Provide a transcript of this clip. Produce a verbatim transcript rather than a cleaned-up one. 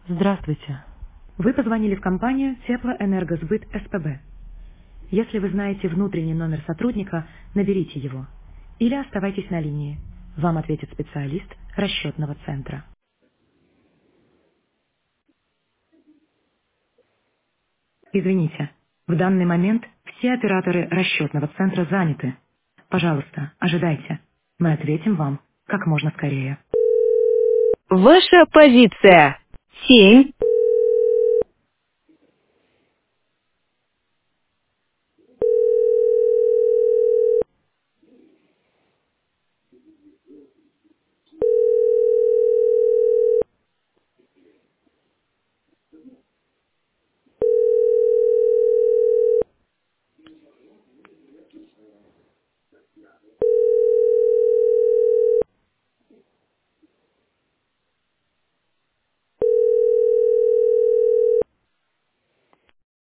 Здравствуйте. Вы позвонили в компанию Теплоэнергосбыт СПБ. Если вы знаете внутренний номер сотрудника, наберите его. Или оставайтесь на линии. Вам ответит специалист расчетного центра. Извините, в данный момент все операторы расчетного центра заняты. Пожалуйста, ожидайте. Мы ответим вам как можно скорее. Ваша позиция. Семь.